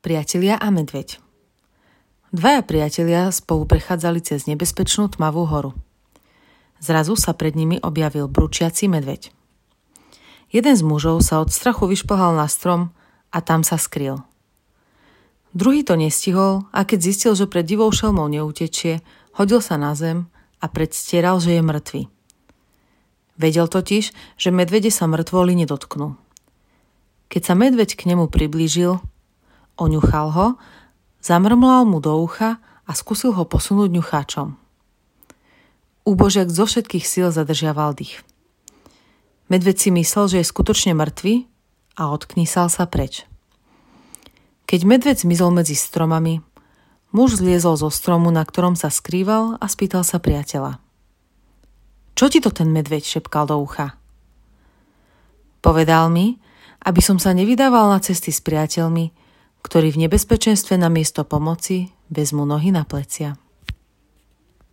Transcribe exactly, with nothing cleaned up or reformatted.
Priatelia a medveď. Dvaja priatelia spolu prechádzali cez nebezpečnú tmavú horu. Zrazu sa pred nimi objavil bručiaci medveď. Jeden z mužov sa od strachu vyšplhal na strom a tam sa skryl. Druhý to nestihol a keď zistil, že pred divou šelmou neutečie, hodil sa na zem a predstieral, že je mŕtvy. Vedel totiž, že medvede sa mŕtvoli nedotknú. Keď sa medveď k nemu priblížil, oňuchal ho, zamrmlal mu do ucha a skúsil ho posunúť ňucháčom. Úbožiak zo všetkých síl zadržiaval dých. Medveď si myslel, že je skutočne mŕtvy a odknísal sa preč. Keď medveď zmizol medzi stromami, muž zliezol zo stromu, na ktorom sa skrýval, a spýtal sa priateľa. Čo ti to ten medveď šepkal do ucha? Povedal mi, aby som sa nevydával na cesty s priateľmi, ktorí v nebezpečenstve namiesto pomoci vezmú nohy na plecia.